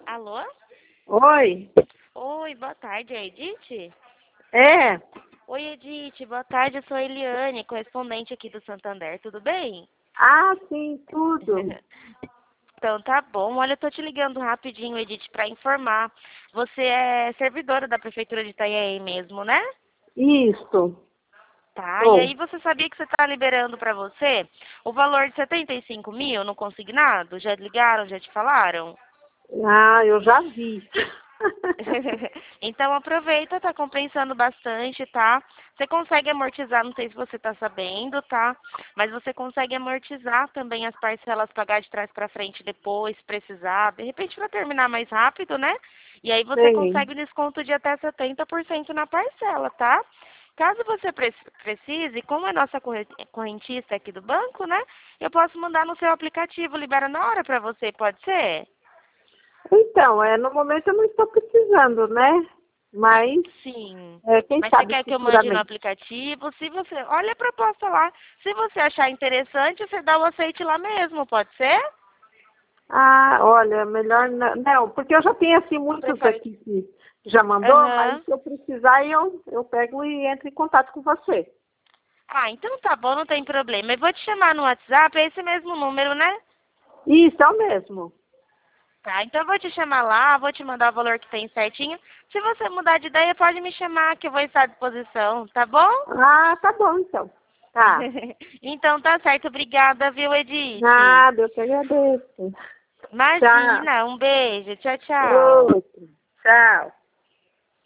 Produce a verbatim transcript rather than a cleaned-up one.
Alô? Oi. Oi, boa tarde, é Edith? É? Oi, Edith, boa tarde, eu sou a Eliane, correspondente aqui do Santander, tudo bem? Ah, sim, tudo. Então tá bom, olha, eu tô te ligando rapidinho, Edith, para informar. Você é servidora da Prefeitura de Itanhaém mesmo, né? Isso. Tá, e aí Sou. você sabia que você tá liberando para você o valor de setenta e cinco mil no consignado? Já ligaram, já te falaram? Ah, eu já vi. Então aproveita, tá compensando bastante, tá? Você consegue amortizar, não sei se você tá sabendo, tá? Mas você consegue amortizar também as parcelas, pagar de trás para frente depois, se precisar. De repente para terminar mais rápido, né? E aí você Sei. consegue um desconto de até setenta por cento na parcela, tá? Caso você pre- precise, como é nossa corre- correntista aqui do banco, né? Eu posso mandar no seu aplicativo, libera na hora para você, pode ser? Então, é, no momento eu não estou precisando, né? Mas, Sim. é, quem Mas você sabe quer que eu mande no futuramente. aplicativo? Se você. Olha a proposta lá. Se você achar interessante, você dá o aceite lá mesmo, pode ser? Ah, olha, melhor não, não, porque eu já tenho assim muitos Prefere. aqui que já mandou, mas Aham. se eu precisar eu, eu pego e entro em contato com você. Ah, então tá bom, não tem problema. Eu vou te chamar no WhatsApp, é esse mesmo número, né? Isso, é o mesmo. Tá, então eu vou te chamar lá, vou te mandar o valor que tem certinho. Se você mudar de ideia, pode me chamar que eu vou estar à disposição, tá bom? Ah, tá bom então. Tá. Então tá certo, obrigada, viu, Edith? Nada, eu que agradeço. Tchau. Imagina, um beijo, tchau, tchau. Outro. Tchau.